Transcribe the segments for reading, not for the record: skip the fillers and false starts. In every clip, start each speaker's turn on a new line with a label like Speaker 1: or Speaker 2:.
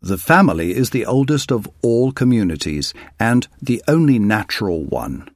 Speaker 1: The family is the oldest of all communities and the only natural one.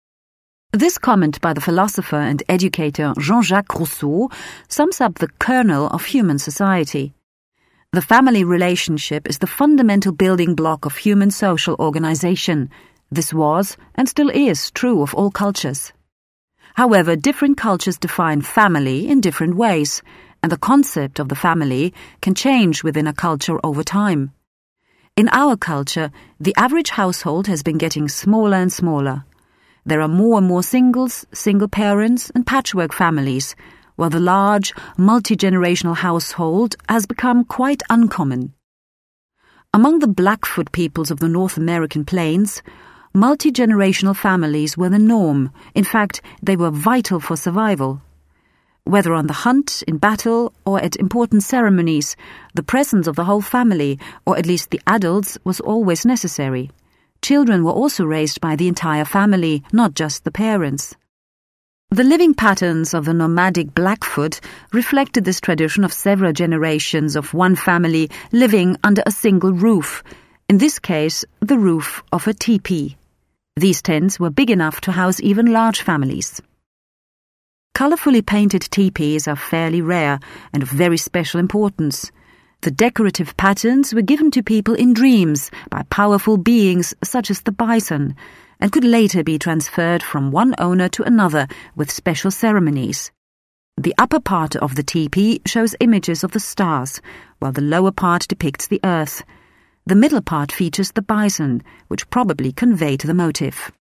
Speaker 2: This comment by the philosopher and educator Jean-Jacques Rousseau sums up the kernel of human society. The family relationship is the fundamental building block of human social organization. This was, and still is, true of all cultures. However, different cultures define family in different ways, and the concept of the family can change within a culture over time. In our culture, the average household has been getting smaller and smaller. There are more and more singles, single parents, and patchwork families, while the large, multi-generational household has become quite uncommon. Among the Blackfoot peoples of the North American plains, multi-generational families were the norm. In fact, they were vital for survival. Whether on the hunt, in battle, or at important ceremonies, the presence of the whole family, or at least the adults, was always necessary. Children were also raised by the entire family, not just the parents. The living patterns of the nomadic Blackfoot reflected this tradition of several generations of one family living under a single roof, in this case, the roof of a teepee. These tents were big enough to house even large families. Colorfully painted teepees are fairly rare and of very special importance. The decorative patterns were given to people in dreams by powerful beings such as the bison, and could later be transferred from one owner to another with special ceremonies. The upper part of the teepee shows images of the stars, while the lower part depicts the earth. The middle part features the bison, which probably conveyed the motive.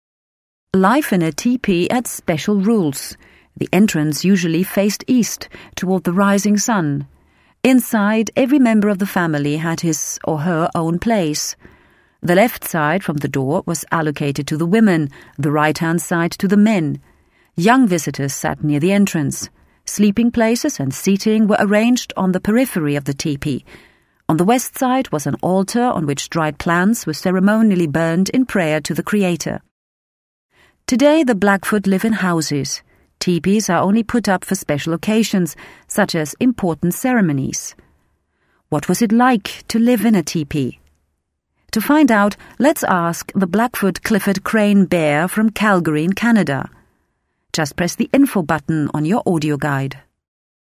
Speaker 2: Life in a teepee had special rules. The entrance usually faced east, toward the rising sun. Inside, every member of the family had his or her own place. The left side from the door was allocated to the women, the right-hand side to the men. Young visitors sat near the entrance. Sleeping places and seating were arranged on the periphery of the teepee. On the west side was an altar on which dried plants were ceremonially burned in prayer to the Creator. Today the Blackfoot live in houses. Teepees are only put up for special occasions, such as important ceremonies. What was it like to live in a teepee? To find out, let's ask the Blackfoot Clifford Crane Bear from Calgary in Canada. Just press the info button on your audio guide.